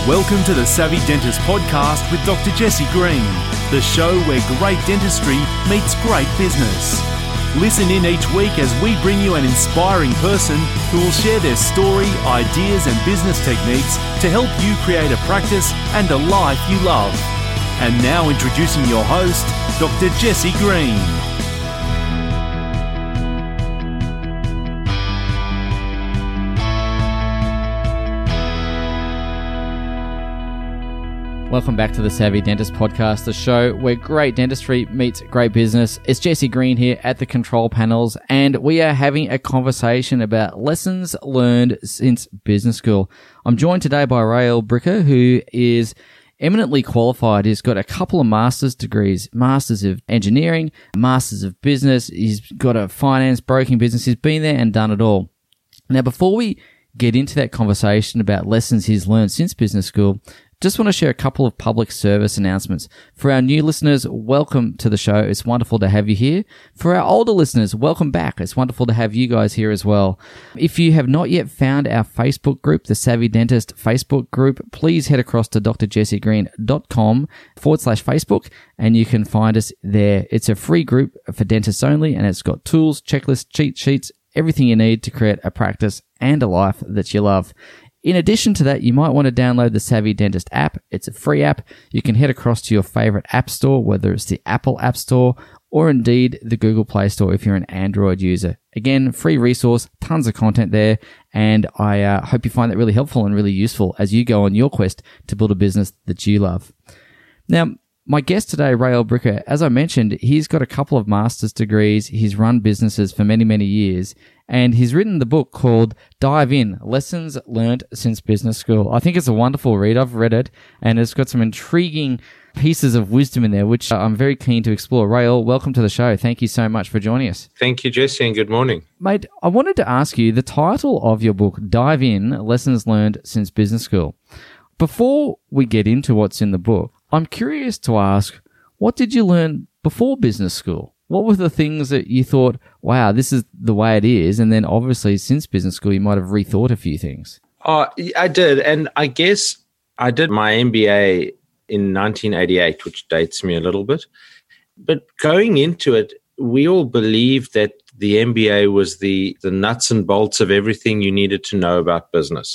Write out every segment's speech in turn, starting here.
Welcome to the Savvy Dentist Podcast with Dr. Jesse Green, the show where great dentistry meets great business. Listen in each week as we bring you an inspiring person who will share their story, ideas and business techniques to help you create a practice and a life you love. And now introducing your host, Dr. Jesse Green. Welcome back to the Savvy Dentist Podcast, the show where great dentistry meets great business. It's Jesse Green here at the control panels, and we are having a conversation about lessons learned since business school. I'm joined today by Rael Bricker, who is eminently qualified. He's got a couple of master's degrees, Masters of Engineering, Masters of Business. He's got a finance broking business. He's been there and done it all. Now, before we get into that conversation about lessons he's learned since business school, just want to share a couple of public service announcements. For our new listeners, welcome to the show. It's wonderful to have you here. For our older listeners, welcome back. It's wonderful to have you guys here as well. If you have not yet found our Facebook group, the Savvy Dentist Facebook group, please head across to drjessegreen.com/Facebook and you can find us there. It's a free group for dentists only, and it's got tools, checklists, cheat sheets, everything you need to create a practice and a life that you love. In addition to that, you might want to download the Savvy Dentist app. It's a free app. You can head across to your favorite app store, whether it's the Apple App Store or indeed the Google Play Store if you're an Android user. Again, free resource, tons of content there, and I hope you find that really helpful and really useful as you go on your quest to build a business that you love. Now, my guest today, Rael Bricker, as I mentioned, he's got a couple of master's degrees. He's run businesses for many, many years, and he's written the book called Dive In, Lessons Learned Since Business School. I think it's a wonderful read. I've read it, and it's got some intriguing pieces of wisdom in there, which I'm very keen to explore. Rael, welcome to the show. Thank you so much for joining us. Thank you, Jesse, and good morning. Mate, I wanted to ask you the title of your book, Dive In, Lessons Learned Since Business School. Before we get into what's in the book, I'm curious to ask, what did you learn before business school? What were the things that you thought, wow, this is the way it is? And then obviously since business school, you might have rethought a few things. Oh, I did. And I guess I did my MBA in 1988, which dates me a little bit. But going into it, we all believed that the MBA was the nuts and bolts of everything you needed to know about business.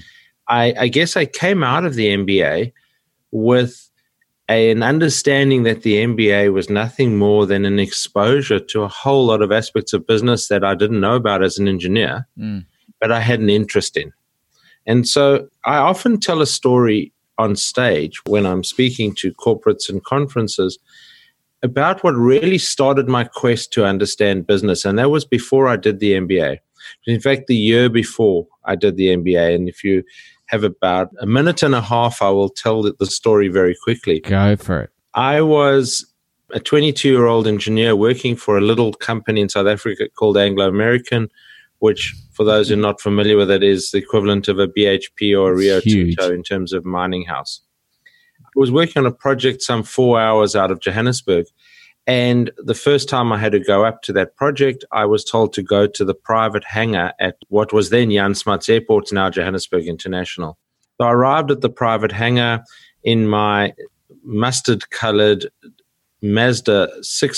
I guess I came out of the MBA with an understanding that the MBA was nothing more than an exposure to a whole lot of aspects of business that I didn't know about as an engineer, but I had an interest in. And so I often tell a story on stage when I'm speaking to corporates and conferences about what really started my quest to understand business. And that was before I did the MBA. In fact, the year before I did the MBA. And if you have about a minute and a half, I will tell the story very quickly. Go for it. I was a 22-year-old engineer working for a little company in South Africa called Anglo American, which, for those who are not familiar with it, is the equivalent of a BHP or a Rio Tinto in terms of mining house. I was working on a project some 4 hours out of Johannesburg. And the first time I had to go up to that project, I was told to go to the private hangar at what was then Jan Smuts Airport, now Johannesburg International. So I arrived at the private hangar in my mustard-colored Mazda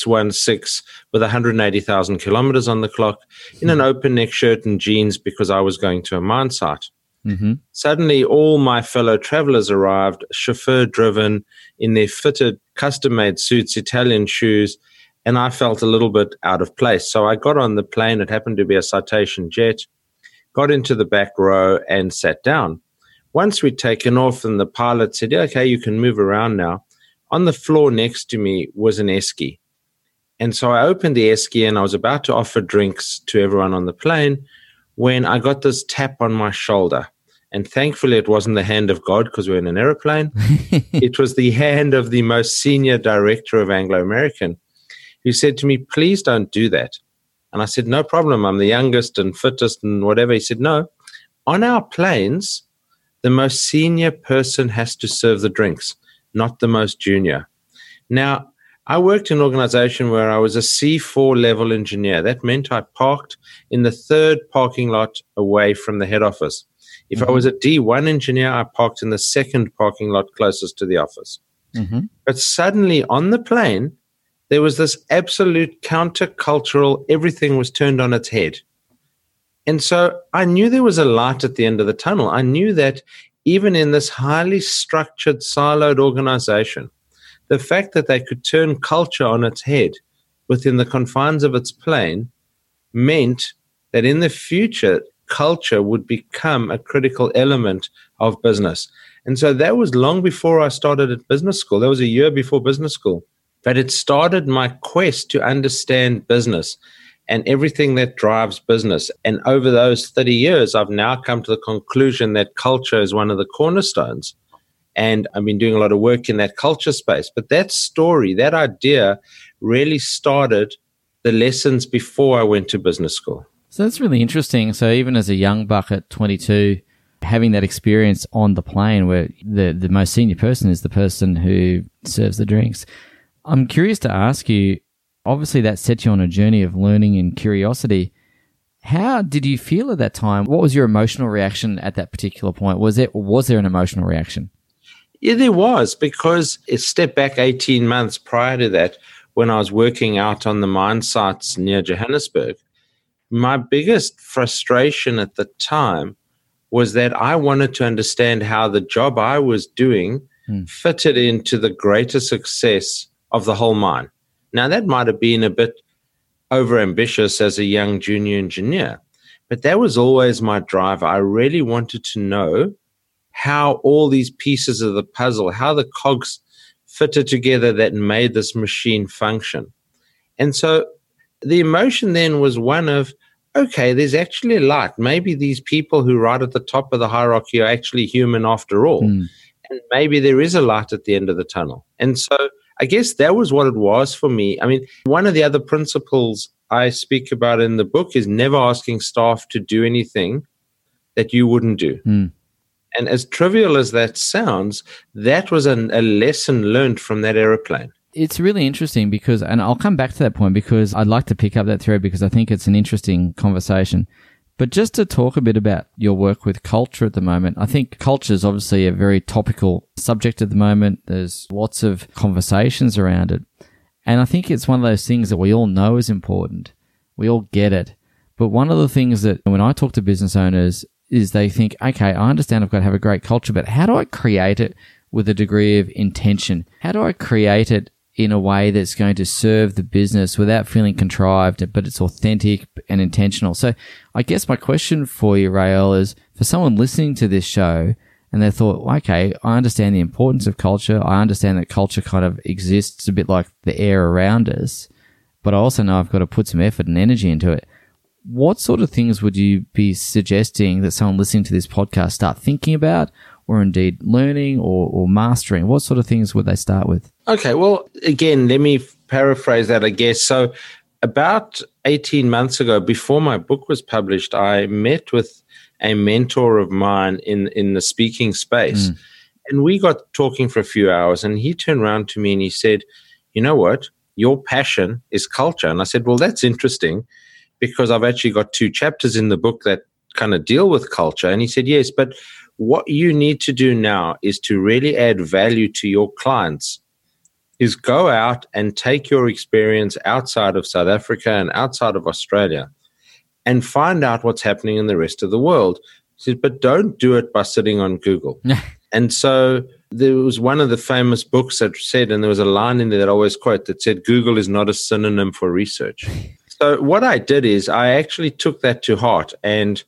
616 with 180,000 kilometers on the clock, in an open neck shirt and jeans because I was going to a mine site. Suddenly, all my fellow travelers arrived, chauffeur-driven, in their fitted, custom-made suits, Italian shoes, and I felt a little bit out of place. So I got on the plane. It happened to be a Citation jet, got into the back row and sat down. Once we'd taken off and the pilot said, okay, you can move around now, on the floor next to me was an esky. And so I opened the esky and I was about to offer drinks to everyone on the plane when I got this tap on my shoulder. And thankfully, it wasn't the hand of God because we're in an airplane. It was the hand of the most senior director of Anglo American, who said to me, please don't do that. And I said, no problem. I'm the youngest and fittest and whatever. He said, no, on our planes, the most senior person has to serve the drinks, not the most junior. Now, I worked in an organization where I was a C4 level engineer. That meant I parked in the third parking lot away from the head office. If I was a D1 engineer, I parked in the second parking lot closest to the office. But suddenly on the plane, there was this absolute countercultural, everything was turned on its head. And so I knew there was a light at the end of the tunnel. I knew that even in this highly structured, siloed organization, the fact that they could turn culture on its head within the confines of its plane meant that in the future, culture would become a critical element of business. And so that was long before I started at business school. That was a year before business school. But it started my quest to understand business and everything that drives business. And over those 30 years, I've now come to the conclusion that culture is one of the cornerstones. And I've been doing a lot of work in that culture space. But that story, that idea really started the lessons before I went to business school. So that's really interesting. So even as a young buck at 22, having that experience on the plane where the most senior person is the person who serves the drinks. I'm curious to ask you, obviously that set you on a journey of learning and curiosity. How did you feel at that time? What was your emotional reaction at that particular point? Was there an emotional reaction? Yeah, there was, because a step back 18 months prior to that, when I was working out on the mine sites near Johannesburg, my biggest frustration at the time was that I wanted to understand how the job I was doing fitted into the greater success of the whole mine. Now, that might have been a bit overambitious as a young junior engineer, but that was always my driver. I really wanted to know how all these pieces of the puzzle, how the cogs fitted together that made this machine function. And so the emotion then was one of, okay, there's actually a light. Maybe these people who are right at the top of the hierarchy are actually human after all. And maybe there is a light at the end of the tunnel. And so I guess that was what it was for me. I mean, one of the other principles I speak about in the book is never asking staff to do anything that you wouldn't do. And as trivial as that sounds, that was a lesson learned from that aeroplane. It's really interesting because, and I'll come back to that point because I'd like to pick up that thread because I think it's an interesting conversation. But just to talk a bit about your work with culture at the moment, I think culture is obviously a very topical subject at the moment. There's lots of conversations around it. And I think it's one of those things that we all know is important. We all get it. But one of the things that when I talk to business owners is they think, okay, I understand I've got to have a great culture, but how do I create it with a degree of intention? How do I create it in a way that's going to serve the business without feeling contrived, but it's authentic and intentional? So I guess my question for you, Rael, is for someone listening to this show and they thought, okay, I understand the importance of culture. I understand that culture kind of exists a bit like the air around us, but I also know I've got to put some effort and energy into it. What sort of things would you be suggesting that someone listening to this podcast start thinking about, or indeed learning or mastering? What sort of things would they start with? Okay, well, again, let me paraphrase that, I guess. So about 18 months ago, before my book was published, I met with a mentor of mine in the speaking space. And we got talking for a few hours, and he turned around to me and he said, you know what? Your passion is culture. And I said, well, that's interesting, because I've actually got 2 chapters in the book that kind of deal with culture. And he said, yes, but what you need to do now is to really add value to your clients, is go out and take your experience outside of South Africa and outside of Australia and find out what's happening in the rest of the world. He said, but don't do it by sitting on Google. And so there was one of the famous books that said, and there was a line in there that I always quote that said, Google is not a synonym for research. So what I did is I actually took that to heart. And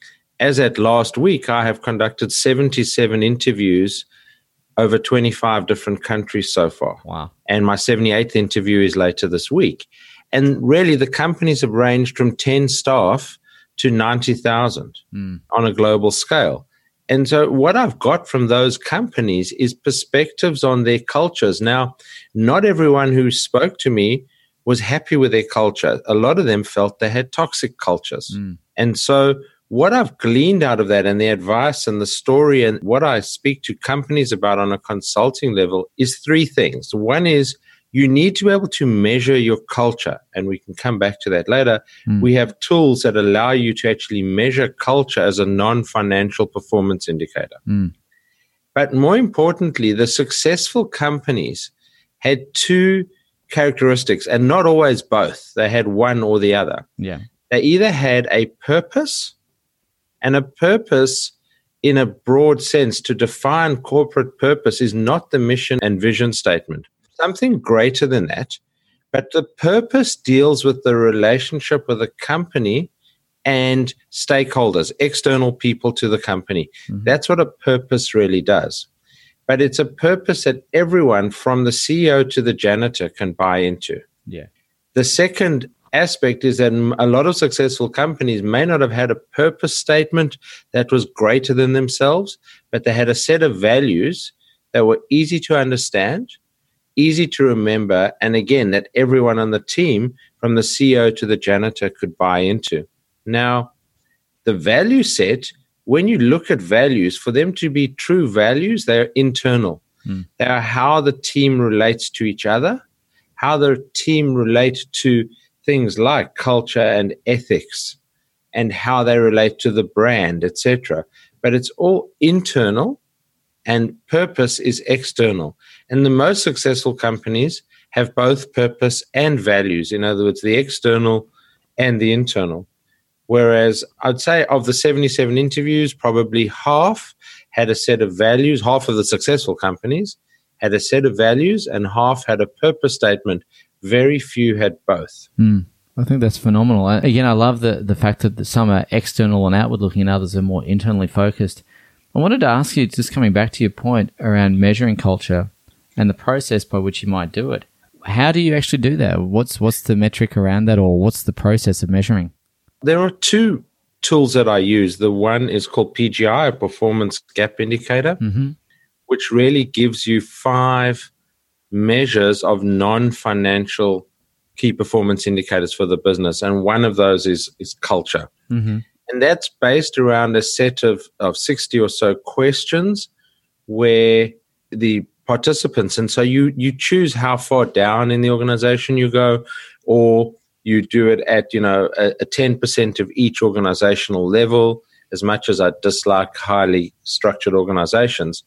as at last week, I have conducted 77 interviews over 25 different countries so far. Wow. And my 78th interview is later this week. And really, the companies have ranged from 10 staff to 90,000 on a global scale. And so what I've got from those companies is perspectives on their cultures. Now, not everyone who spoke to me was happy with their culture. A lot of them felt they had toxic cultures. And so what I've gleaned out of that and the advice and the story and what I speak to companies about on a consulting level is 3 things. One is you need to be able to measure your culture, and we can come back to that later. We have tools that allow you to actually measure culture as a non-financial performance indicator. But more importantly, the successful companies had two characteristics, and not always both. They had one or the other. Yeah. They either had a purpose, and a purpose in a broad sense. To define corporate purpose is not the mission and vision statement. Something greater than that. But the purpose deals with the relationship with the company and stakeholders, external people to the company. That's what a purpose really does. But it's a purpose that everyone from the CEO to the janitor can buy into. Yeah. The second aspect is that a lot of successful companies may not have had a purpose statement that was greater than themselves, but they had a set of values that were easy to understand, easy to remember, and again, that everyone on the team, from the CEO to the janitor, could buy into. Now, the value set, when you look at values, for them to be true values, they're internal. They are how the team relates to each other, how the team relate to things like culture and ethics, and how they relate to the brand, etc. But it's all internal, and purpose is external. And the most successful companies have both purpose and values. In other words, the external and the internal. Whereas I'd say of the 77 interviews, probably half had a set of values. Half of the successful companies had a set of values, and half had a purpose statement. Very few had both. I think that's phenomenal. Again, I love the fact that some are external and outward looking and others are more internally focused. I wanted to ask you, just coming back to your point around measuring culture and the process by which you might do it. How do you actually do that? What's the metric around that, or what's the process of measuring? There are two tools that I use. The one is called PGI, a performance gap indicator, which really gives you 5 measures of non-financial key performance indicators for the business. And one of those is culture. And that's based around a set of 60 or so questions where the participants, and so you choose how far down in the organization you go, or you do it at, a 10% of each organizational level, as much as I dislike highly structured organizations.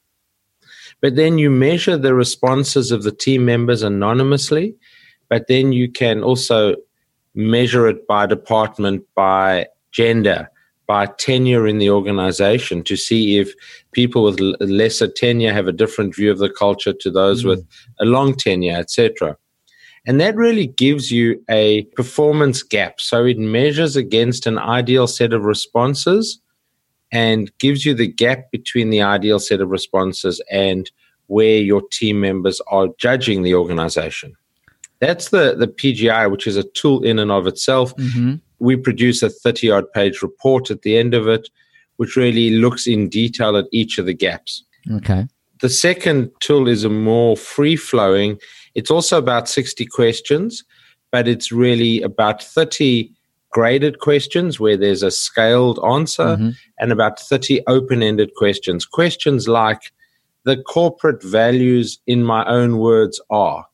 But then you measure the responses of the team members anonymously, but then you can also measure it by department, by gender, by tenure in the organization, to see if people with lesser tenure have a different view of the culture to those with a long tenure, etc. And that really gives you a performance gap. So it measures against an ideal set of responses and gives you the gap between the ideal set of responses and where your team members are judging the organization. That's the PGI, which is a tool in and of itself. We produce a 30-odd page report at the end of it, which really looks in detail at each of the gaps. Okay. The second tool is a more free-flowing. It's also about 60 questions, but it's really about 30 graded questions where there's a scaled answer, and about 30 open-ended questions. Questions like, the corporate values in my own words are.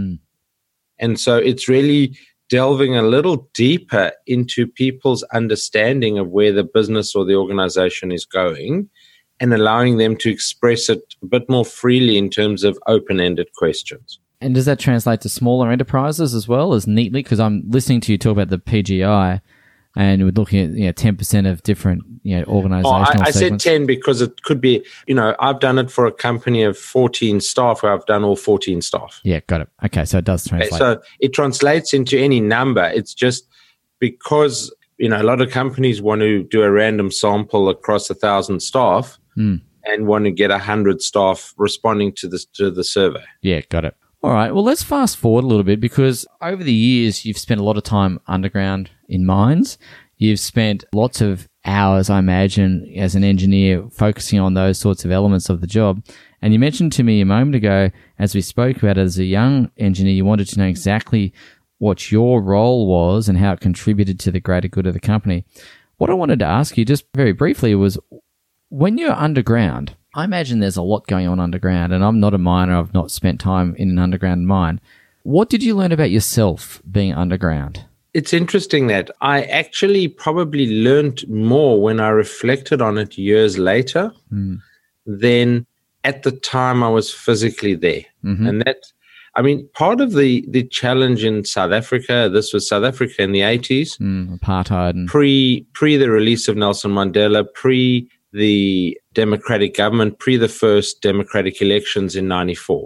And so it's really delving a little deeper into people's understanding of where the business or the organization is going, and allowing them to express it a bit more freely in terms of open-ended questions. And does that translate to smaller enterprises as well as neatly? Because I'm listening to you talk about the PGI, and we're looking at 10% of different organizational I said segments. 10 because it could be, I've done it for a company of 14 staff where I've done all 14 staff. Yeah, got it. Okay, so it does translate. So it translates into any number. It's just because, a lot of companies want to do a random sample across 1,000 staff and want to get 100 staff responding to the survey. Yeah, got it. All right, well, let's fast forward a little bit, because over the years, you've spent a lot of time underground in mines. You've spent lots of hours, I imagine, as an engineer focusing on those sorts of elements of the job. And you mentioned to me a moment ago, as we spoke about it, as a young engineer, you wanted to know exactly what your role was and how it contributed to the greater good of the company. What I wanted to ask you just very briefly was, when you're underground I imagine there's a lot going on underground, and I'm not a miner. I've not spent time in an underground mine. What did you learn about yourself being underground? It's interesting that I actually probably learned more when I reflected on it years later than at the time I was physically there. Mm-hmm. And that, I mean, part of the challenge in South Africa, this was South Africa in the 80s. Apartheid. And pre the release of Nelson Mandela, pre the democratic government, pre the first democratic elections in 94,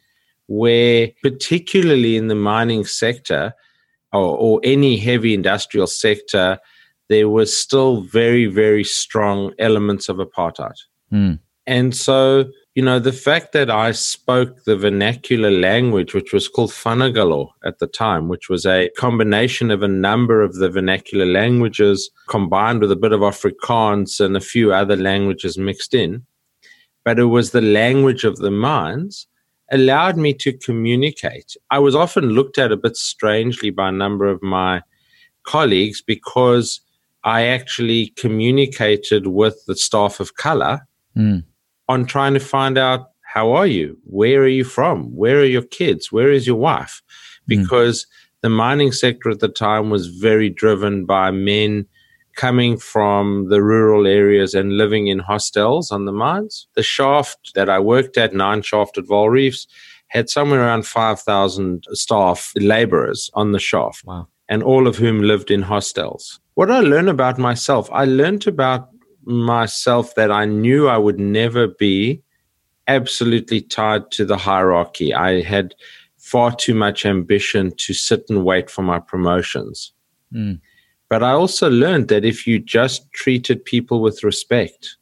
where particularly in the mining sector or any heavy industrial sector, there was still very, very strong elements of apartheid. And so, the fact that I spoke the vernacular language, which was called Fanagalo at the time, which was a combination of a number of the vernacular languages combined with a bit of Afrikaans and a few other languages mixed in, but it was the language of the mines, allowed me to communicate. I was often looked at a bit strangely by a number of my colleagues because I actually communicated with the staff of color on trying to find out, how are you? Where are you from? Where are your kids? Where is your wife? Because the mining sector at the time was very driven by men coming from the rural areas and living in hostels on the mines. The shaft that I worked at, 9 Shaft at Vaal Reefs, had somewhere around 5,000 staff laborers on the shaft. Wow. And all of whom lived in hostels. What I learned about myself, I learned about myself that I knew I would never be absolutely tied to the hierarchy. I had far too much ambition to sit and wait for my promotions. But I also learned that if you just treated people with respect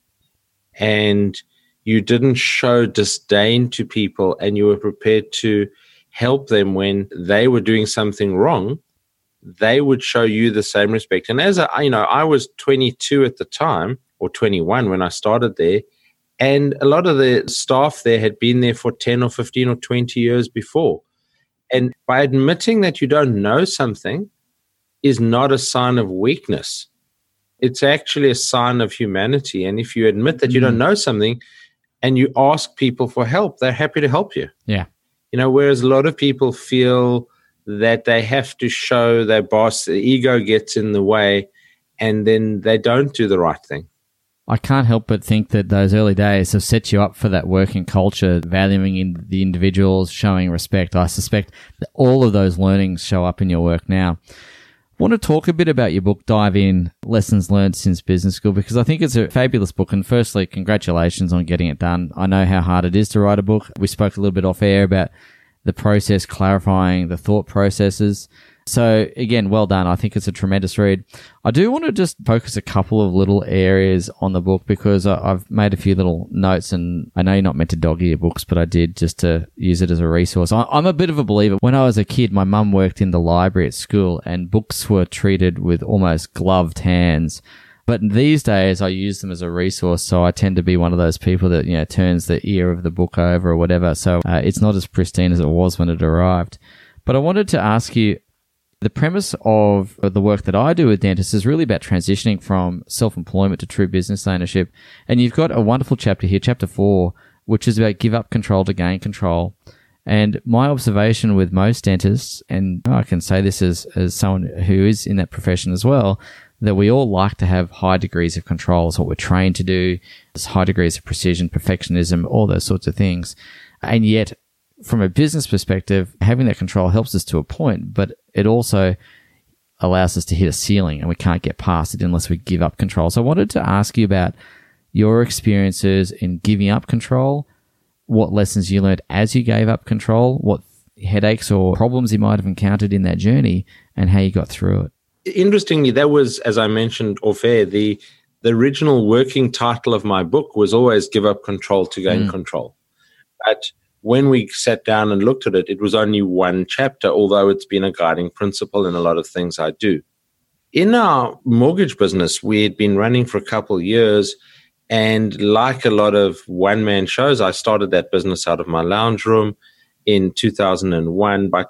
and you didn't show disdain to people and you were prepared to help them when they were doing something wrong, they would show you the same respect. And as I was 22 at the time, or 21 when I started there, and a lot of the staff there had been there for 10 or 15 or 20 years before. And by admitting that you don't know something is not a sign of weakness. It's actually a sign of humanity. And if you admit that you don't know something and you ask people for help, they're happy to help you. Yeah. Whereas a lot of people feel that they have to show their boss, the ego gets in the way, and then they don't do the right thing. I can't help but think that those early days have set you up for that working culture, valuing in the individuals, showing respect. I suspect that all of those learnings show up in your work now. I want to talk a bit about your book, Dive In, Lessons Learned Since Business School, because I think it's a fabulous book. And firstly, congratulations on getting it done. I know how hard it is to write a book. We spoke a little bit off air about the process, clarifying the thought processes. So again, well done. I think it's a tremendous read. I do want to just focus a couple of little areas on the book because I've made a few little notes, and I know you're not meant to dog ear books, but I did just to use it as a resource. I'm a bit of a believer. When I was a kid, my mum worked in the library at school and books were treated with almost gloved hands. But these days I use them as a resource, so I tend to be one of those people that, turns the ear of the book over or whatever. So it's not as pristine as it was when it arrived. But I wanted to ask you, the premise of the work that I do with dentists is really about transitioning from self-employment to true business ownership. And you've got a wonderful chapter here, chapter 4, which is about give up control to gain control. And my observation with most dentists, and I can say this as someone who is in that profession as well, that we all like to have high degrees of control. It's what we're trained to do. There's high degrees of precision, perfectionism, all those sorts of things. And yet, from a business perspective, having that control helps us to a point, but it also allows us to hit a ceiling and we can't get past it unless we give up control. So I wanted to ask you about your experiences in giving up control, what lessons you learned as you gave up control, what headaches or problems you might have encountered in that journey, and how you got through it. Interestingly, that was, as I mentioned off air, the original working title of my book was always Give Up Control to Gain Control. But when we sat down and looked at it, it was only one chapter, although it's been a guiding principle in a lot of things I do. In our mortgage business, we had been running for a couple of years, and like a lot of one-man shows, I started that business out of my lounge room in 2001. By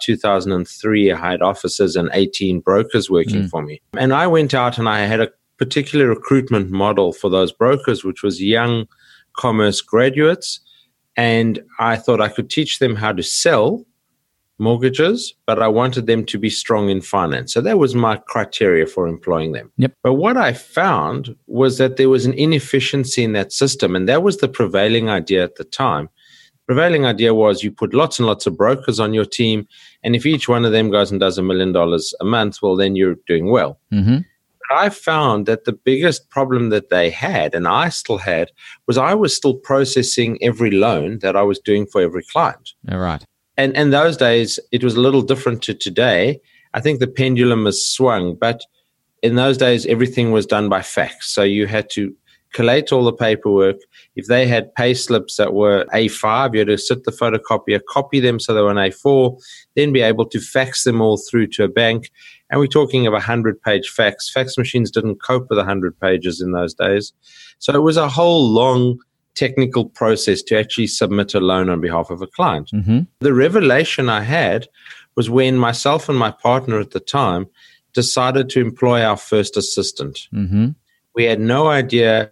2003, I had offices and 18 brokers working for me. And I went out and I had a particular recruitment model for those brokers, which was young commerce graduates, and I thought I could teach them how to sell mortgages, but I wanted them to be strong in finance. So that was my criteria for employing them. Yep. But what I found was that there was an inefficiency in that system, and that was the prevailing idea at the time. Prevailing idea was you put lots and lots of brokers on your team, and if each one of them goes and does $1 million a month, well, then you're doing well. Mm-hmm. I found that the biggest problem that they had, and I still had, was I was still processing every loan that I was doing for every client. All right. And those days, it was a little different to today. I think the pendulum has swung, but in those days, everything was done by fax. So you had to collate all the paperwork. If they had pay slips that were A5, you had to sit the photocopier, copy them so they were on A4, then be able to fax them all through to a bank. And we're talking of a 100-page fax. Fax machines didn't cope with 100 pages in those days. So it was a whole long technical process to actually submit a loan on behalf of a client. Mm-hmm. The revelation I had was when myself and my partner at the time decided to employ our first assistant. Mm-hmm. We had no idea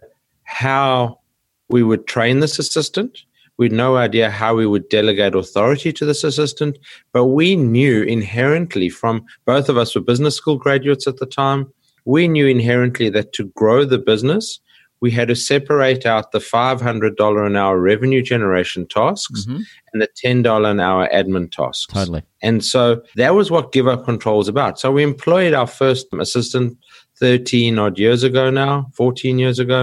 how we would train this assistant. We had no idea how we would delegate authority to this assistant, but we knew inherently, from both of us were business school graduates at the time, we knew inherently that to grow the business, we had to separate out the $500 an hour revenue generation tasks Mm-hmm. and the $10 an hour admin tasks. Totally. And so that was what Give Up Control is about. So we employed our first assistant 13 odd years ago now, 14 years ago.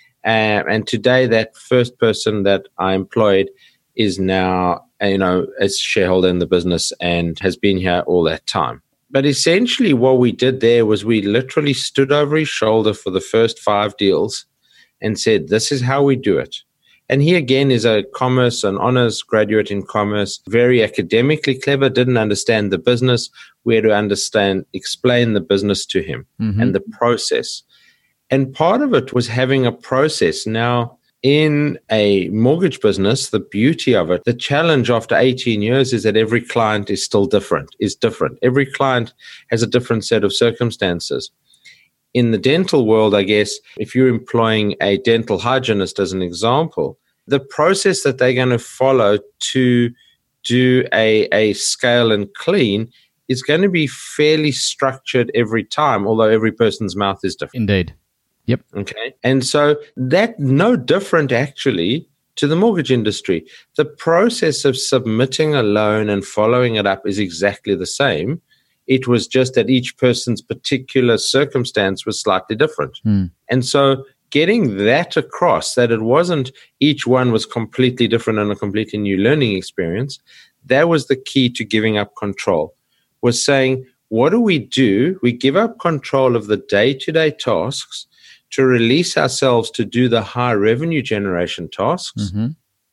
And today that first person that I employed is now, a shareholder in the business and has been here all that time. But essentially what we did there was we literally stood over his shoulder for the first 5 deals and said, this is how we do it. And he, again, is an honors graduate in commerce, very academically clever, didn't understand the business. We had to explain the business to him Mm-hmm. and the process. And part of it was having a process. Now, in a mortgage business, the beauty of it, the challenge after 18 years is that every client is still different. Every client has a different set of circumstances. In the dental world, I guess, if you're employing a dental hygienist as an example, the process that they're going to follow to do a scale and clean is going to be fairly structured every time, although every person's mouth is different. Indeed. Yep. Okay. And so that no different actually to the mortgage industry. The process of submitting a loan and following it up is exactly the same. It was just that each person's particular circumstance was slightly different. And so getting that across, that it wasn't each one was completely different and a completely new learning experience, that was the key to giving up control, was saying, what do? We give up control of the day-to-day tasks to release ourselves to do the high revenue generation tasks. Mm-hmm.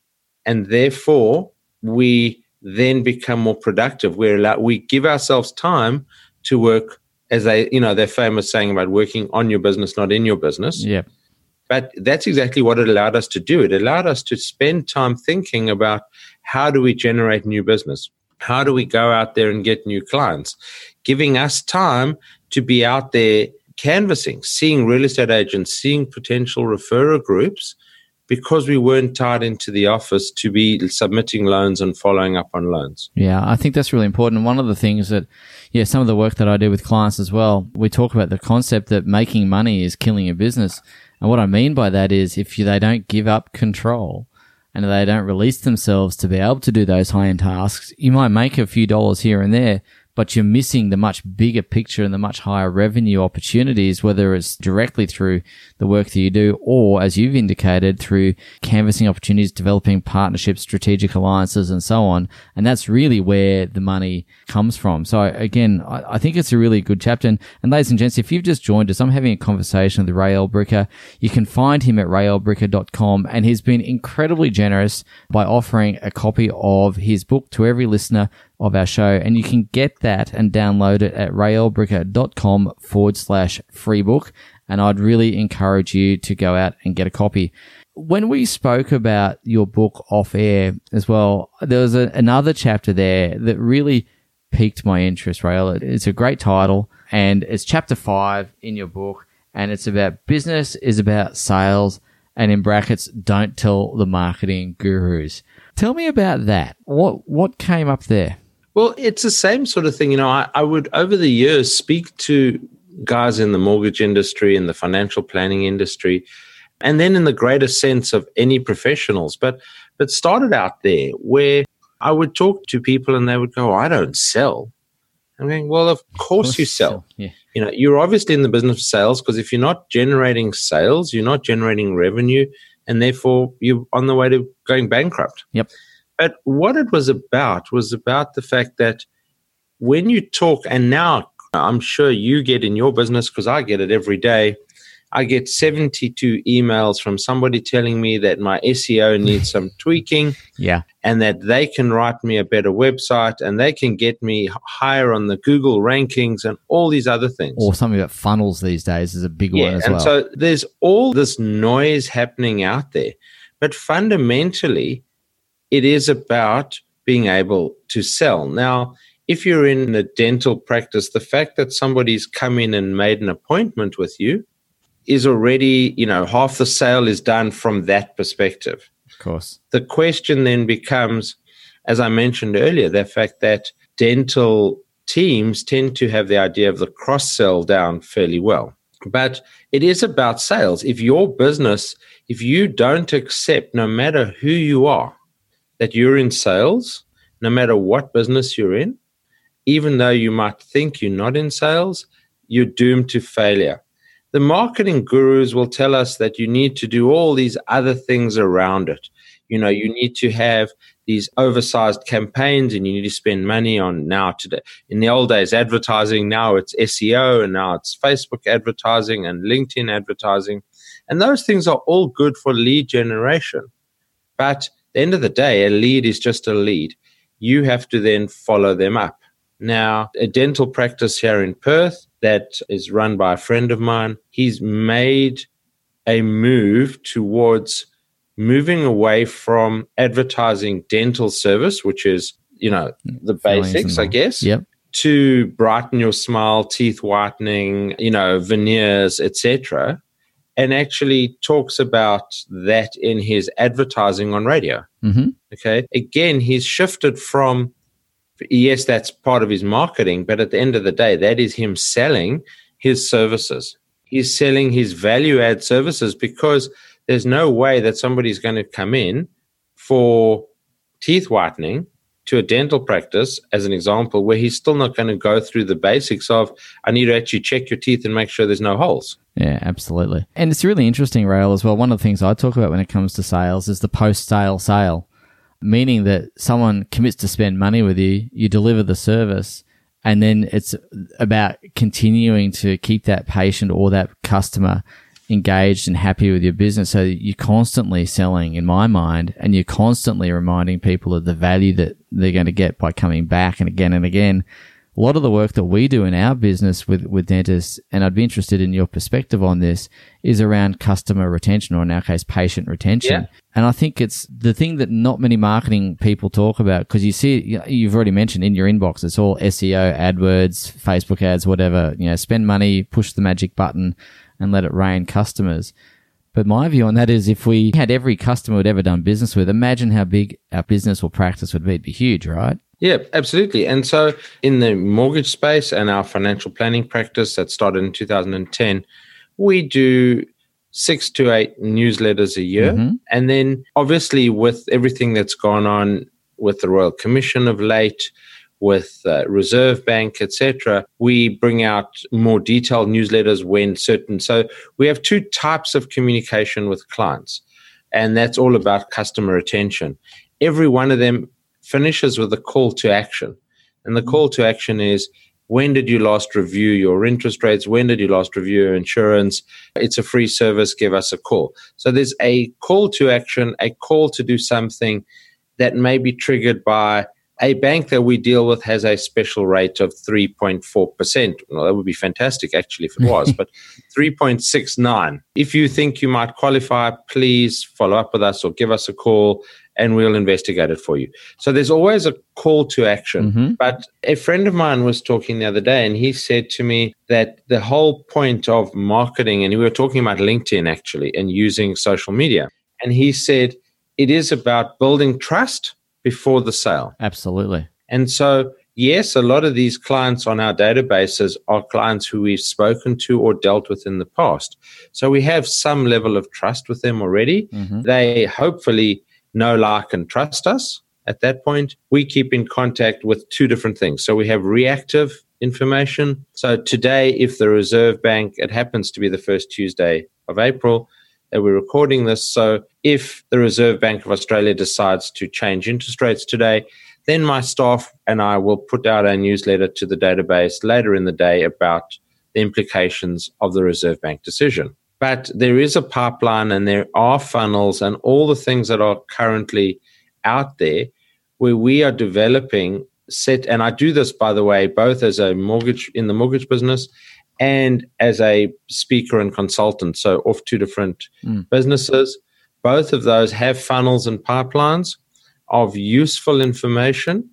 And therefore, we then become more productive. We give ourselves time to work, as they're famous saying about working on your business, not in your business. Yeah. But that's exactly what it allowed us to do. It allowed us to spend time thinking about how do we generate new business? How do we go out there and get new clients? Giving us time to be out there canvassing, seeing real estate agents, seeing potential referrer groups, because we weren't tied into the office to be submitting loans and following up on loans. Yeah, I think that's really important. One of the things that, some of the work that I do with clients as well, we talk about the concept that making money is killing a business. And what I mean by that is if they don't give up control and they don't release themselves to be able to do those high-end tasks, you might make a few dollars here and there, but you're missing the much bigger picture and the much higher revenue opportunities, whether it's directly through the work that you do or, as you've indicated, through canvassing opportunities, developing partnerships, strategic alliances, and so on. And that's really where the money comes from. So again, I think it's a really good chapter. And ladies and gents, if you've just joined us, I'm having a conversation with Ray Elbricker. You can find him at rayelbricker.com, and he's been incredibly generous by offering a copy of his book to every listener of our show, and you can get that and download it at rayelbricker.com/free book. And I'd really encourage you to go out and get a copy. When we spoke about your book off air as well, there was another chapter there that really piqued my interest, Rael. It's a great title, and it's chapter 5 in your book, and it's about business is about sales and in brackets, don't tell the marketing gurus. Tell me about that. What came up there? Well, it's the same sort of thing. I would, over the years, speak to guys in the mortgage industry, in the financial planning industry, and then in the greater sense of any professionals, but started out there where I would talk to people and they would go, I don't sell. I'm going, well, of course you sell. Yeah. You're obviously in the business of sales, because if you're not generating sales, you're not generating revenue, and therefore you're on the way to going bankrupt. Yep. But what it was about the fact that when you talk, and now I'm sure you get in your business, because I get it every day, I get 72 emails from somebody telling me that my SEO needs some tweaking, and that they can write me a better website, and they can get me higher on the Google rankings and all these other things. Or something about funnels these days is a big one as well. And so there's all this noise happening out there. But fundamentally, it is about being able to sell. Now, if you're in a dental practice, the fact that somebody's come in and made an appointment with you is already, half the sale is done from that perspective. Of course. The question then becomes, as I mentioned earlier, the fact that dental teams tend to have the idea of the cross-sell down fairly well. But it is about sales. If your business, if you don't accept, no matter who you are, that you're in sales, no matter what business you're in, even though you might think you're not in sales, you're doomed to failure. The marketing gurus will tell us that you need to do all these other things around it. You need to have these oversized campaigns, and you need to spend money on now today. In the old days, advertising, now it's SEO, and now it's Facebook advertising and LinkedIn advertising. And those things are all good for lead generation. But at the end of the day, a lead is just a lead. You have to then follow them up. Now, a dental practice here in Perth that is run by a friend of mine, he's made a move towards moving away from advertising dental service, which is, the basics, I guess, to brighten your smile, teeth whitening, veneers, etc., and actually talks about that in his advertising on radio. Mm-hmm. Okay. Again, he's shifted from, yes, that's part of his marketing, but at the end of the day, that is him selling his services. He's selling his value-add services, because there's no way that somebody's going to come in for teeth whitening to a dental practice, as an example, where he's still not going to go through the basics of, I need to actually check your teeth and make sure there's no holes. Yeah, absolutely. And it's really interesting, Rael, as well. One of the things I talk about when it comes to sales is the post-sale sale. Meaning that someone commits to spend money with you, you deliver the service, and then it's about continuing to keep that patient or that customer engaged and happy with your business. So you're constantly selling, in my mind, and you're constantly reminding people of the value that they're going to get by coming back and again and again. A lot of the work that we do in our business with dentists, and I'd be interested in your perspective on this, is around customer retention, or in our case, patient retention. Yeah. And I think it's the thing that not many marketing people talk about, because you see, you've already mentioned in your inbox, it's all SEO, AdWords, Facebook ads, whatever, spend money, push the magic button and let it rain customers. But my view on that is, if we had every customer we'd ever done business with, imagine how big our business or practice would be. It'd be huge, right? Yeah, absolutely. And so in the mortgage space and our financial planning practice that started in 2010, we do 6 to 8 newsletters a year. Mm-hmm. And then obviously with everything that's gone on with the Royal Commission of late, with Reserve Bank, etc., we bring out more detailed newsletters when certain. So we have 2 types of communication with clients, and that's all about customer retention. Every one of them finishes with a call to action. And the call to action is, when did you last review your interest rates? When did you last review your insurance? It's a free service. Give us a call. So there's a call to action, a call to do something that may be triggered by a bank that we deal with has a special rate of 3.4%. Well, that would be fantastic, actually, if it was, but 3.69. If you think you might qualify, please follow up with us or give us a call, and we'll investigate it for you. So there's always a call to action. Mm-hmm. But a friend of mine was talking the other day, and he said to me that the whole point of marketing, and we were talking about LinkedIn, actually, and using social media. And he said it is about building trust before the sale. Absolutely. And so, yes, a lot of these clients on our databases are clients who we've spoken to or dealt with in the past. So we have some level of trust with them already. Mm-hmm. They hopefully know, like, and trust us. At that point, we keep in contact with two different things. So we have reactive information. So today, if the Reserve Bank, it happens to be the first Tuesday of April, that we're recording this. So if the Reserve Bank of Australia decides to change interest rates today, then my staff and I will put out a newsletter to the database later in the day about the implications of the Reserve Bank decision. But there is a pipeline and there are funnels and all the things that are currently out there where we are developing set. And I do this, by the way, both as a mortgage in the mortgage business and as a speaker and consultant, so off two different businesses. Both of those have funnels and pipelines of useful information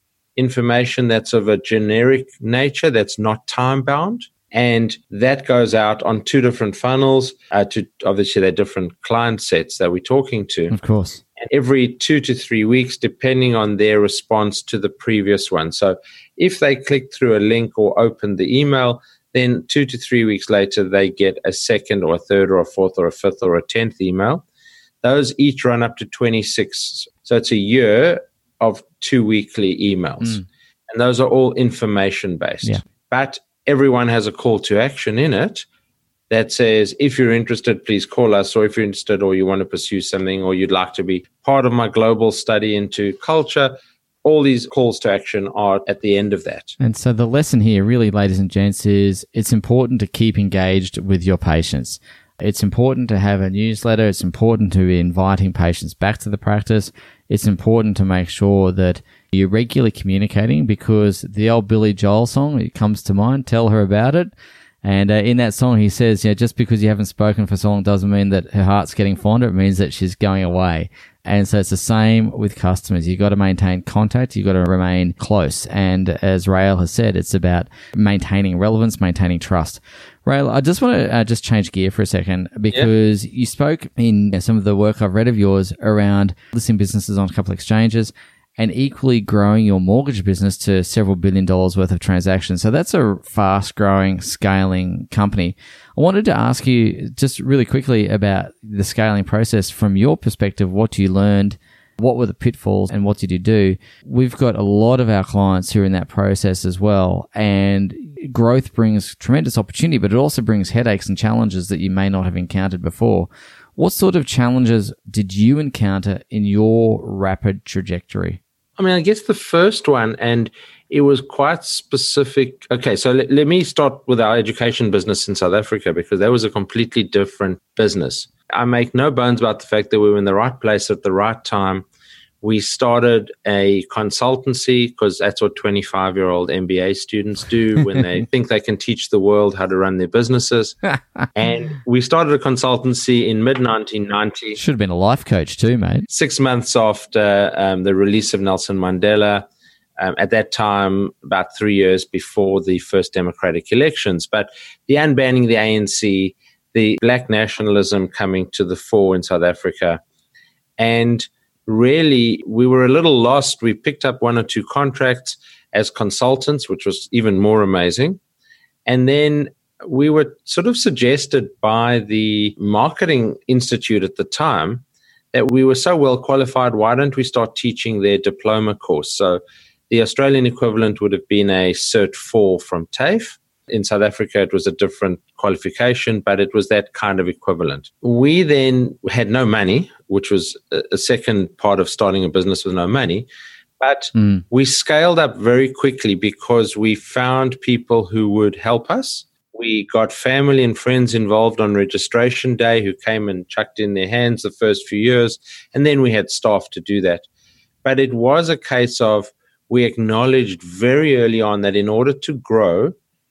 that's of a generic nature, that's not time-bound, and that goes out on two different funnels to obviously they're different client sets that we're talking to. Of course. And every 2 to 3 weeks, depending on their response to the previous one. So if they click through a link or open the email, then 2 to 3 weeks later, they get a second or a third or a fourth or a fifth or a 10th email. Those each run up to 26. So it's a year of 2 weekly emails. And those are all information-based. Yeah. But everyone has a call to action in it that says, if you're interested, please call us, or if you're interested or you want to pursue something, or you'd like to be part of my global study into culture, all these calls to action are at the end of that. And so the lesson here, really, ladies and gents, is it's important to keep engaged with your patients. It's important to have a newsletter. It's important to be inviting patients back to the practice. It's important to make sure that you're regularly communicating, because the old Billy Joel song, it comes to mind, Tell Her About It. And in that song, he says, just because you haven't spoken for so long doesn't mean that her heart's getting fonder. It means that she's going away. And so it's the same with customers. You've got to maintain contact. You've got to remain close. And as Rael has said, it's about maintaining relevance, maintaining trust. Rael, I just want to just change gear for a second, because you spoke in some of the work I've read of yours around listing businesses on a couple of exchanges and equally growing your mortgage business to several $1 billion worth of transactions. So that's a fast-growing, scaling company. I wanted to ask you just really quickly about the scaling process from your perspective. What you learned, what were the pitfalls, and what did you do? We've got a lot of our clients who are in that process as well, and growth brings tremendous opportunity, but it also brings headaches and challenges that you may not have encountered before. What sort of challenges did you encounter in your rapid trajectory? I mean, I guess the first one, and it was quite specific. Okay, so let me start with our education business in South Africa, because that was a completely different business. I make no bones about the fact that we were in the right place at the right time. We started a consultancy, because that's what 25-year-old MBA students do when they think they can teach the world how to run their businesses. And we started a consultancy in mid-1990. Should have been a life coach too, mate. 6 months after the release of Nelson Mandela. At that time, about 3 years before the first democratic elections. But the unbanning of the ANC, the black nationalism coming to the fore in South Africa, and really, we were a little lost. We picked up 1 or 2 contracts as consultants, which was even more amazing. And then we were sort of suggested by the Marketing Institute at the time that we were so well qualified, why don't we start teaching their diploma course? So the Australian equivalent would have been a Cert 4 from TAFE. In South Africa, it was a different qualification, but it was that kind of equivalent. We then had no money, which was a second part of starting a business with no money. But we scaled up very quickly because we found people who would help us. We got family and friends involved on registration day who came and chucked in their hands the first few years. And then we had staff to do that. But it was a case of we acknowledged very early on that in order to grow,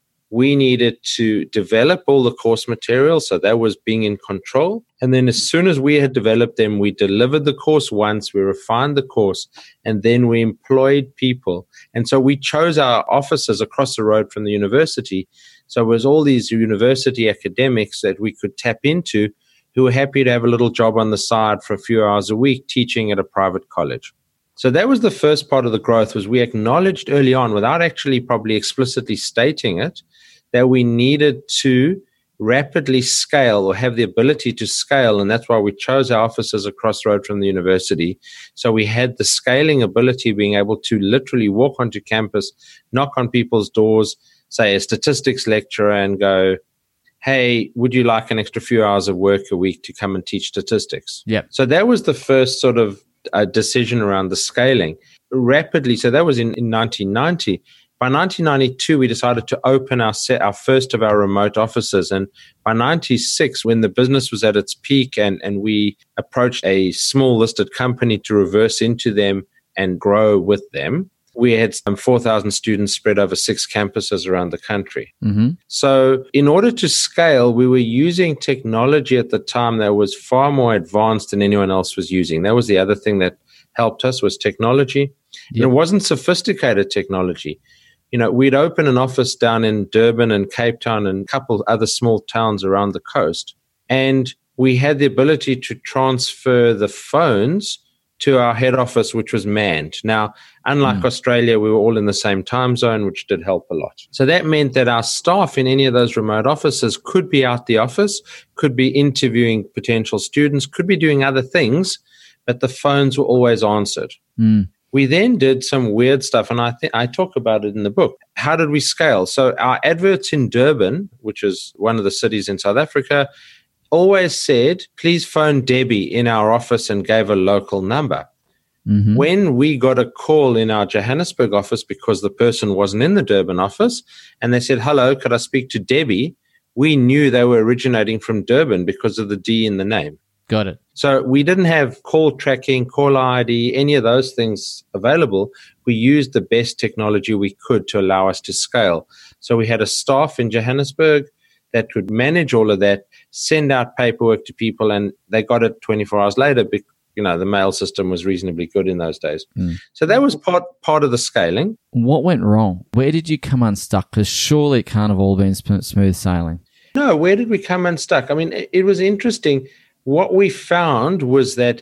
we needed to develop all the course materials. So that was being in control. And then as soon as we had developed them, we delivered the course once, we refined the course, and then we employed people. And so we chose our offices across the road from the university. So it was all these university academics that we could tap into who were happy to have a little job on the side for a few hours a week teaching at a private college. So that was the first part of the growth, was we acknowledged early on, without actually probably explicitly stating it, that we needed to rapidly scale or have the ability to scale. And that's why we chose our offices across the road from the university. So we had the scaling ability, being able to literally walk onto campus, knock on people's doors, say a statistics lecturer, and go, hey, would you like an extra few hours of work a week to come and teach statistics? Yeah. So that was the first sort of decision around the scaling rapidly. So that was in 1990. By 1992, we decided to open our first of our remote offices. And by 96, when the business was at its peak and we approached a small listed company to reverse into them and grow with them, we had some 4,000 students spread over 6 campuses around the country. Mm-hmm. So in order to scale, we were using technology at the time that was far more advanced than anyone else was using. That was the other thing that helped us, was technology. Yep. And it wasn't sophisticated technology. You know, we'd open an office down in Durban and Cape Town and a couple other small towns around the coast. And we had the ability to transfer the phones to our head office, which was manned. Now, unlike Australia, we were all in the same time zone, which did help a lot. So that meant that our staff in any of those remote offices could be out the office, could be interviewing potential students, could be doing other things, but the phones were always answered. We then did some weird stuff, and I talk about it in the book. How did we scale? So our adverts in Durban, which is one of the cities in South Africa, always said, please phone Debbie in our office, and gave a local number. Mm-hmm. When we got a call in our Johannesburg office because the person wasn't in the Durban office, and they said, hello, could I speak to Debbie? We knew they were originating from Durban because of the D in the name. Got it. So we didn't have call tracking, caller ID, any of those things available. We used the best technology we could to allow us to scale. So we had a staff in Johannesburg that could manage all of that, send out paperwork to people, and they got it 24 hours later. You know, the mail system was reasonably good in those days. So that was part of the scaling. What went wrong? Where did you come unstuck? Because surely it can't have all been smooth sailing. No, where did we come unstuck? I mean, it was interesting. What we found was that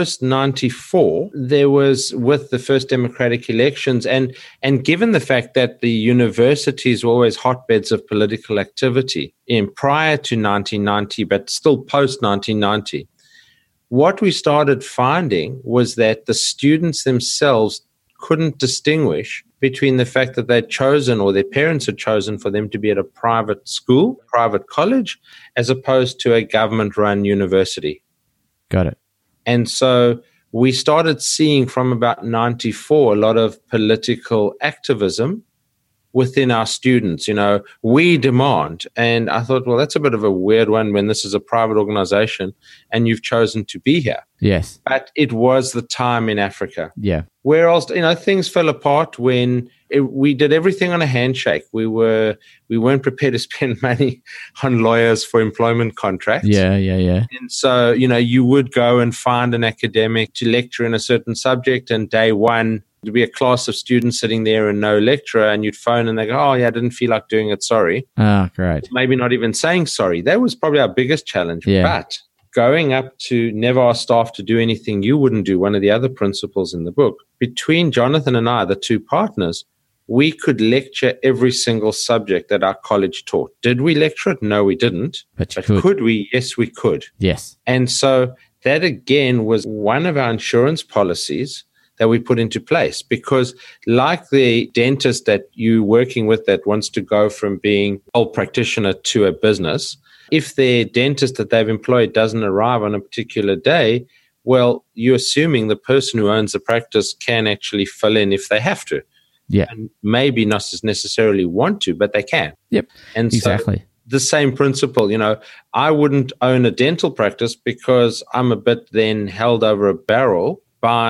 post-94, there was, with the first democratic elections, and given the fact that the universities were always hotbeds of political activity prior to 1990, but still post-1990, what we started finding was that the students themselves couldn't distinguish between the fact that they'd chosen, or their parents had chosen, for them to be at a private school, private college, as opposed to a government-run university. Got it. And so we started seeing from about 94 a lot of political activism within our students. You know, we demand. And I thought, well, that's a bit of a weird one when this is a private organization and you've chosen to be here. Yes. But it was the time in Africa. Yeah. Whereas, you know, things fell apart when we did everything on a handshake. We weren't prepared to spend money on lawyers for employment contracts. Yeah. And so, you know, you would go and find an academic to lecture in a certain subject, and day one, there'd be a class of students sitting there and no lecturer, and you'd phone and they go, oh, yeah, I didn't feel like doing it, sorry. Ah, great. Maybe not even saying sorry. That was probably our biggest challenge. Yeah. But going up to never ask staff to do anything you wouldn't do, one of the other principles in the book, between Jonathan and I, the two partners, we could lecture every single subject that our college taught. Did we lecture it? No, we didn't. But could we? Yes, we could. Yes. And so that, again, was one of our insurance policies that we put into place, because like the dentist that you're working with that wants to go from being a practitioner to a business, if their dentist that they've employed doesn't arrive on a particular day, well, you're assuming the person who owns the practice can actually fill in if they have to. Yeah. And maybe not necessarily want to, but they can. Yep. And exactly. So the same principle, you know, I wouldn't own a dental practice because I'm a bit then held over a barrel by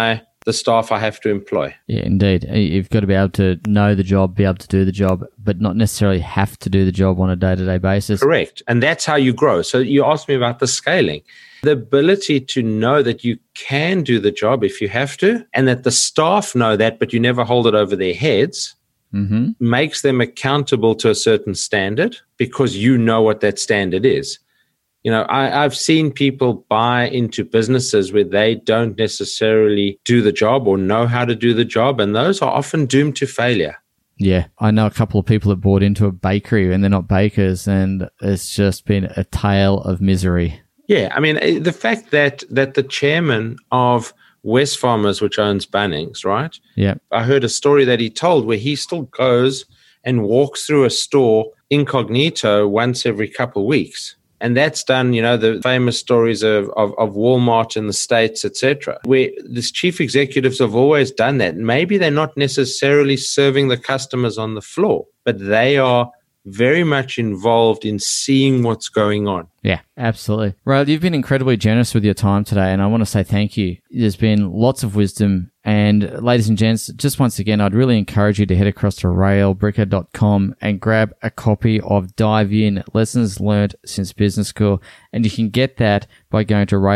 the staff I have to employ. Yeah, indeed. You've got to be able to know the job, be able to do the job, but not necessarily have to do the job on a day-to-day basis. Correct. And that's how you grow. So you asked me about the scaling. The ability to know that you can do the job if you have to, and that the staff know that, but you never hold it over their heads, makes them accountable to a certain standard because you know what that standard is. You know, I've seen people buy into businesses where they don't necessarily do the job or know how to do the job, and those are often doomed to failure. Yeah, I know a couple of people that bought into a bakery and they're not bakers, and it's just been a tale of misery. Yeah, I mean, the fact that the chairman of Wesfarmers, which owns Bunnings, right? Yeah. I heard a story that he told where he still goes and walks through a store incognito once every couple of weeks. And that's done, you know, the famous stories of Walmart in the States, etc., where these chief executives have always done that. Maybe they're not necessarily serving the customers on the floor, but they are very much involved in seeing what's going on. Yeah, absolutely. Rael, you've been incredibly generous with your time today, and I want to say thank you. There's been lots of wisdom. And ladies and gents, just once again, I'd really encourage you to head across to raelbricker.com and grab a copy of Dive In, Lessons Learned Since Business School. And you can get that by going to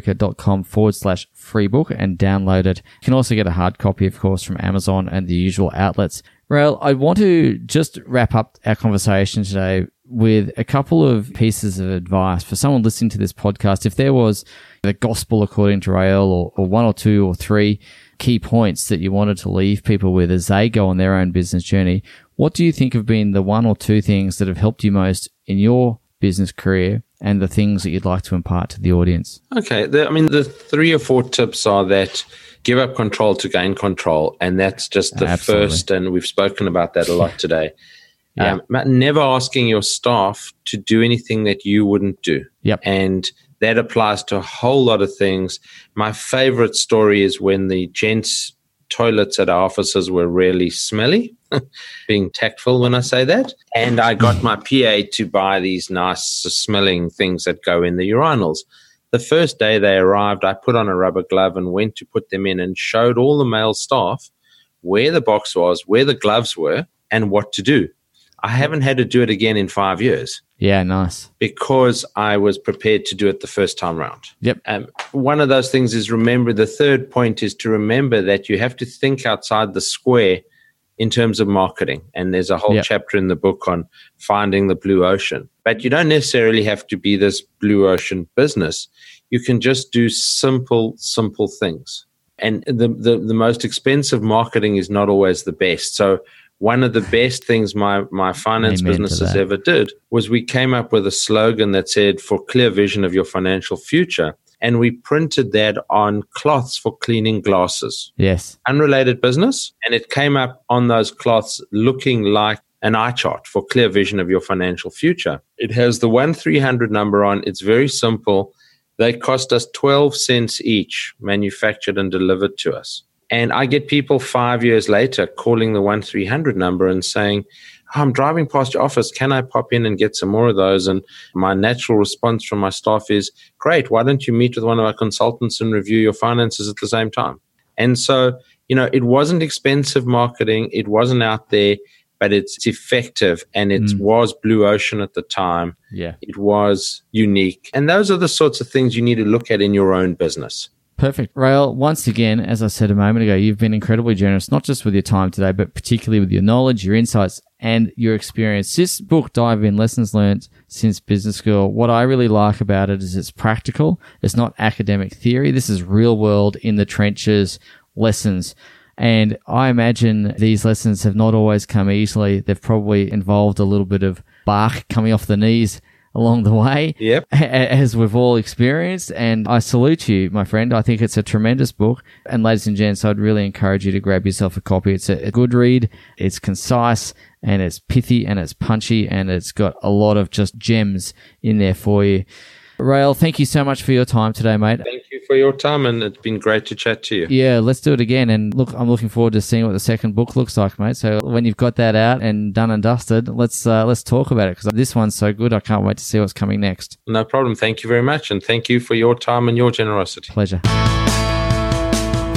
raelbricker.com/free book and download it. You can also get a hard copy, of course, from Amazon and the usual outlets. Rael, I want to just wrap up our conversation today with a couple of pieces of advice for someone listening to this podcast. If there was the gospel according to Rael, or one or two or three key points that you wanted to leave people with as they go on their own business journey, what do you think have been the one or two things that have helped you most in your business career and the things that you'd like to impart to the audience? Okay. The 3 or 4 tips are that give up control to gain control. And that's just the first, and we've spoken about that a lot today. Yeah. Never asking your staff to do anything that you wouldn't do. Yep. And that applies to a whole lot of things. My favorite story is when the gents' toilets at our offices were really smelly, being tactful when I say that. And I got my PA to buy these nice smelling things that go in the urinals. The first day they arrived, I put on a rubber glove and went to put them in and showed all the male staff where the box was, where the gloves were, and what to do. I haven't had to do it again in 5 years. Yeah, nice. Because I was prepared to do it the first time round. Yep. One of those things is remember, the third point is to remember that you have to think outside the square in terms of marketing. And there's a whole chapter in the book on finding the blue ocean. But you don't necessarily have to be this blue ocean business. You can just do simple things. And the most expensive marketing is not always the best. So one of the best things my finance businesses ever did was we came up with a slogan that said, for clear vision of your financial future. And we printed that on cloths for cleaning glasses. Yes. Unrelated business. And it came up on those cloths looking like an eye chart for clear vision of your financial future. It has the 1-300 number on. It's very simple. They cost us 12 cents each, manufactured and delivered to us. And I get people 5 years later calling the 1-300 number and saying, I'm driving past your office. Can I pop in and get some more of those? And my natural response from my staff is, great. Why don't you meet with one of our consultants and review your finances at the same time? And so, it wasn't expensive marketing. It wasn't out there, but it's effective. And it was blue ocean at the time. Yeah. It was unique. And those are the sorts of things you need to look at in your own business. Perfect. Rael, once again, as I said a moment ago, you've been incredibly generous, not just with your time today, but particularly with your knowledge, your insights, and your experience. This book, Dive In, Lessons Learned Since Business School, what I really like about it is it's practical. It's not academic theory. This is real world, in the trenches lessons. And I imagine these lessons have not always come easily. They've probably involved a little bit of bark coming off the knees along the way, as we've all experienced. And I salute you, my friend. I think it's a tremendous book. And ladies and gents, I'd really encourage you to grab yourself a copy. It's a good read. It's concise and it's pithy and it's punchy and it's got a lot of just gems in there for you. Rael, thank you so much for your time today, mate. Thank you for your time, and it's been great to chat to you. Yeah, let's do it again. And look, I'm looking forward to seeing what the second book looks like, mate. So when you've got that out and done and dusted, let's talk about it, because this one's so good. I can't wait to see what's coming next. No problem. Thank you very much, and thank you for your time and your generosity. Pleasure.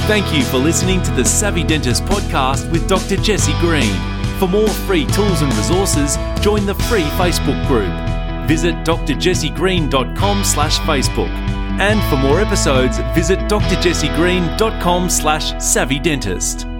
Thank you for listening to the Savvy Dentist podcast with Dr. Jesse Green. For more free tools and resources, join the free Facebook group. Visit drjessegreen.com/Facebook. And for more episodes, visit drjessegreen.com/savvydentist.